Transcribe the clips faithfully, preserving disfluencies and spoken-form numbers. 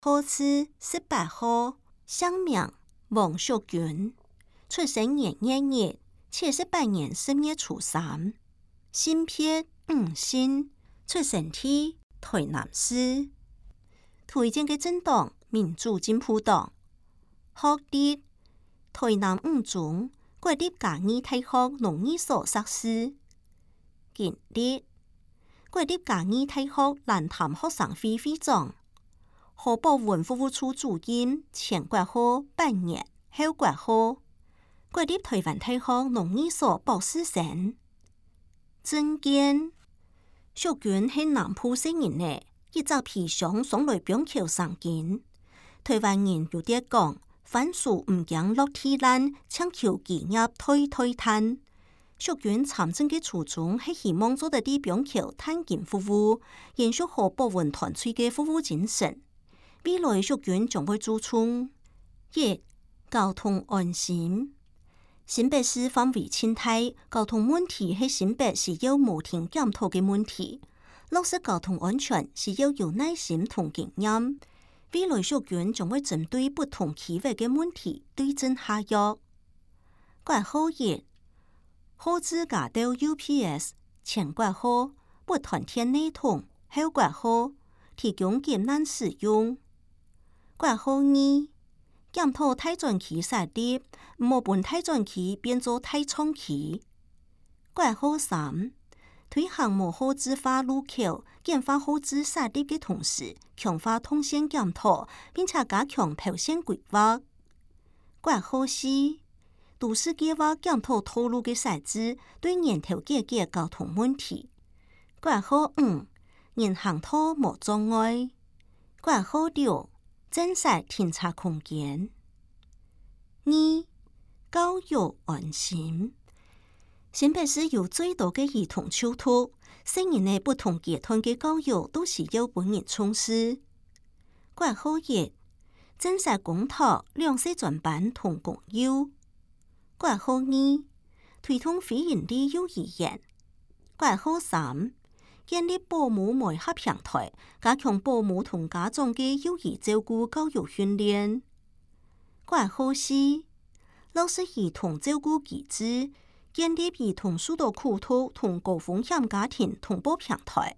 好字十八号，乡名王淑君，出生年二月，七十八年十月初三，性别五姓，出生地台南市。推荐嘅政党民主進步黨，學歷台南五中國立嘉義大學農藝所碩士，經歷國立嘉義大學蘭潭學生會會長，河北文服務處主任前國號八年，後國號國立台灣大學農藝所博士生。政見淑君係南部縣人呢，一早皮箱送來板橋上京。台灣人有啲講，番薯唔驚落地爛，搶求基業推推攤。淑君參政嘅初衷係希望做得啲板橋探金服務，延續河北文團隊嘅服務精神。未來淑君將會注重一交通安心。新北市範圍遷大，交通問題係新北市要無停檢討嘅問題。落實交通安全是要有耐心同經驗。未來淑君將會針對不同區域嘅問題對症下藥。國號一，好自駕到 U P S 前國號不團天內統，後國號提供艱難使用。國號二，檢討大專期設立，唔好把大專期變做大創期。國號三，推行無號誌化路口，簡化號誌設立嘅同時，強化通線檢討，並且加強跑線規劃。國號四，都市計劃檢討道路嘅設置，對源頭解決交通問題。國號五，人行道無障礙。國號六，增設停車空間。二，教育安心。新北市有最多嘅兒童手托，成人嘅不同階段嘅教育都是要本人從事。國號一，增設公托兩歲專班同公幼。國號二，推動非營利幼兒園。國號三，建立保姆媒合平台，加強保姆同家長嘅幼兒照顧教育訓練。國號四，落實兒童照顧機制，建立兒童受到苦痛同高風險家庭同步平台。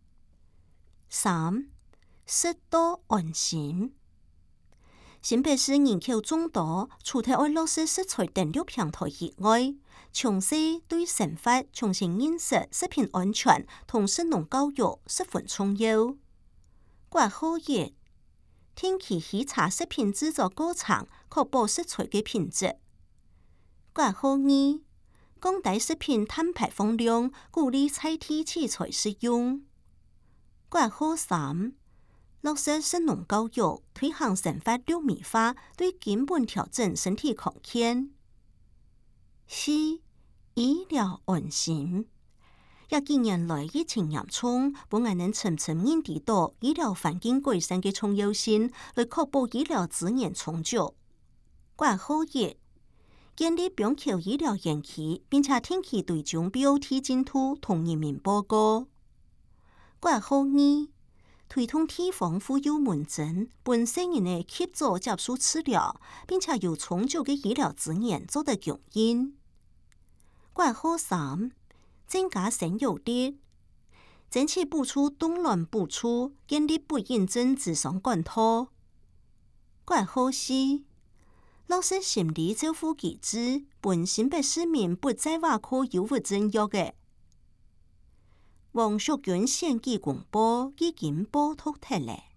三，適度安心。新北市人口眾多，除咗愛落實食材登錄平台以外，從細對生活重新認識食品安全同食農教育十分重要。國號一，定期稽查食品製作過程，確保食材嘅品質。國號二，降低食品碳排放量，鼓勵菜地取材使用。國號三，落實食農教育，推行生活綠米化，對根本調整身體康健。四，醫療安心。廿幾年來疫情嚴重，本來能深深認識到醫療環境改善嘅重要性，來確保醫療資源充足。國號一，建立板橋醫療園區，並且定期對中 B O T 進度同人民報告。國號二，推動地方婦幼門診，本成人嘅及早接受治療，並且有充足嘅醫療資源做得供應。國號三，增加生育率，爭取補助凍卵補助，建立不孕症諮商管道。國號四，落實心理照護機制，本新北市民不再挖苦憂鬱症藥嘅。王淑君選舉公報已經報讀出嚟。